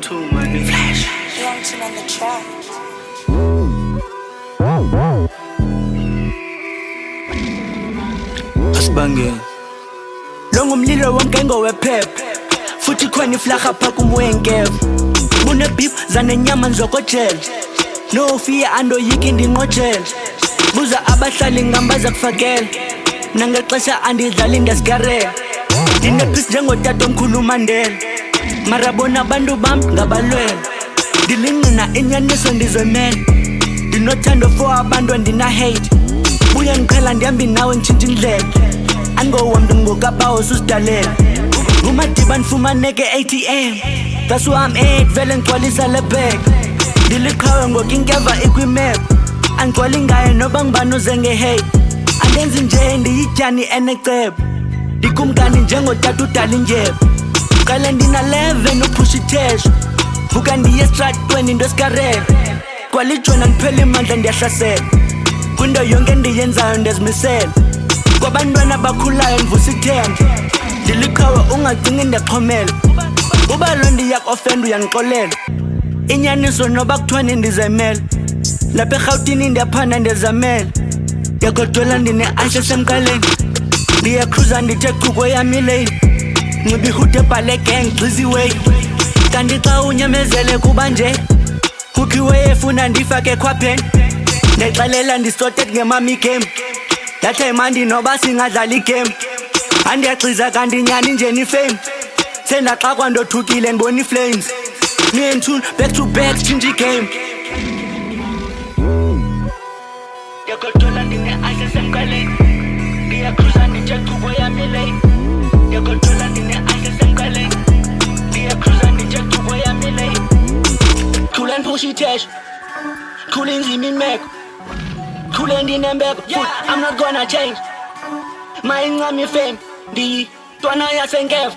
too, my nigga. Flash. Youngton on the track. Asibangeni lo ngumlilo wonkengo wephepha futhi khona iflaha phaka umwenkevo bune beef zanenyama nzokotshela no fear andoyiki ndinqotshela buza abahlali ngambaza kufakela nangexesha andidlali ndasigarela ndinephisi njengotata omkhulu uMandela mara bona abantu bam ngabalwela ndilinqina inyaniso ndizomela ndinothando for abantu andina-hate buya ndiqhela ndihambi nawe ntshintsha indlela angowamntu ngokabawo susidalela umadiba ndifumaneke ATM that's why I'm 8 vele ngigcwalisa le bag ndiliqhawe ngoku inkeva ikwimap andigcwali ngayo noba ngibani uze nge-hate andenzi nje ndiyityani enecebo ndikumkani njengotata udala indyebo qale ndina-11 uphusha ithesho vuka ndiye estratweni into esikarela kwalijona ndiphela imandla ndiyahlasela kwinto yonke endiyenzayo ndiyazimisela kwabantwana bakhulayo ndivusa ithemba ndiliqhawe ungacingi ndiyaxhomela uba lo ndiyak-ofenda uyandixolela inyaniso noba kuthiwani ndizemela lapha erhawutini ndiyaphanda ndiyazamela ndiyagodwela ndine-ansha esemqaleni ndiyakruza ndithe chuko yam ileyini nxiba ihude ebhale gang gxiziweyi kanti xa unyamezele kuba nje kukhiwe efuna ndifake ekhwapheni ndexelela ndisorted ngemam igame ndathi imandi noba singadlala igame andiyaxiza kanti nyani njeni ifame sendaxa kwandothukile ndibona iflames me and tune back to back tshintsha igame ndiyagodwela ndine-ice esemqaleni ndiyakruza ndithe chuko yam ileyini ndiyagodwela ndine-ice esemqaleni ndiyakruza ndithe chuko yam ileyini khule ndiphusha ithesho khule inzima imeko khule ndinembeko futhi I'm not gonna change mayincami fame ndiyitwana yasenkeva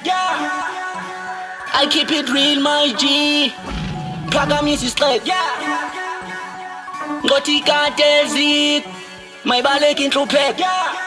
I keep it real my G phakamisa isixeko ngothi kade zik mayibaleka inhlupheko